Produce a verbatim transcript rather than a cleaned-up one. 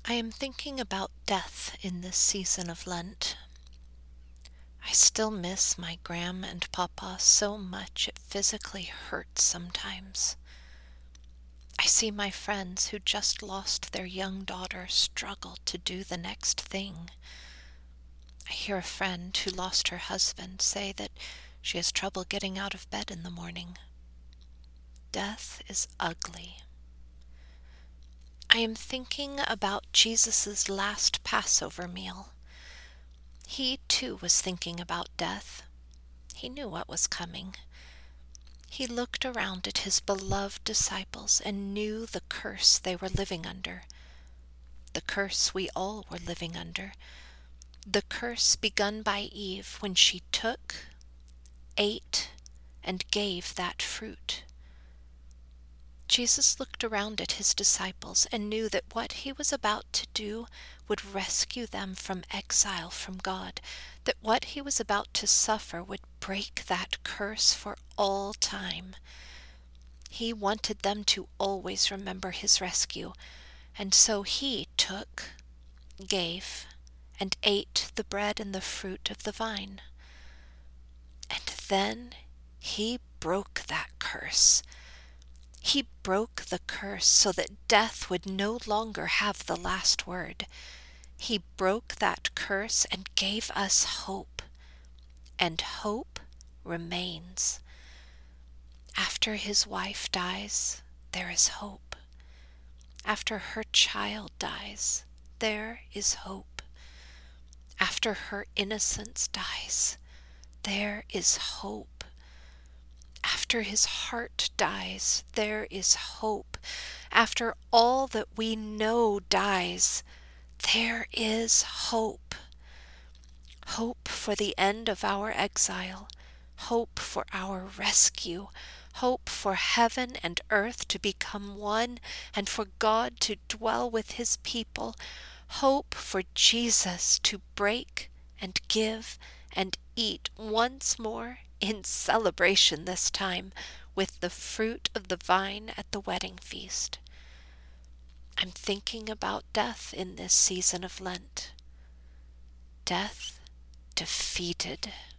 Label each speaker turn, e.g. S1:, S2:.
S1: I am thinking about death in this season of Lent. I still miss my Gram and Papa so much it physically hurts sometimes. I see my friends who just lost their young daughter struggle to do the next thing. I hear a friend who lost her husband say that she has trouble getting out of bed in the morning. Death is ugly. I am thinking about Jesus' last Passover meal. He too was thinking about death. He knew what was coming. He looked around at his beloved disciples and knew the curse they were living under, the curse we all were living under, the curse begun by Eve when she took, ate, and gave that fruit. Jesus looked around at his disciples and knew that what he was about to do would rescue them from exile from God, that what he was about to suffer would break that curse for all time. He wanted them to always remember his rescue, and so he took, gave, and ate the bread and the fruit of the vine. And then he broke that curse. He broke the curse so that death would no longer have the last word. He broke that curse and gave us hope. And hope remains. After his wife dies, there is hope. After her child dies, there is hope. After her innocence dies, there is hope. After his heart dies, there is hope. After all that we know dies, there is hope. Hope for the end of our exile, hope for our rescue, hope for heaven and earth to become one and for God to dwell with his people, hope for Jesus to break and give and eat once more in celebration this time with the fruit of the vine at the wedding feast. I'm thinking about death in this season of Lent. Death defeated.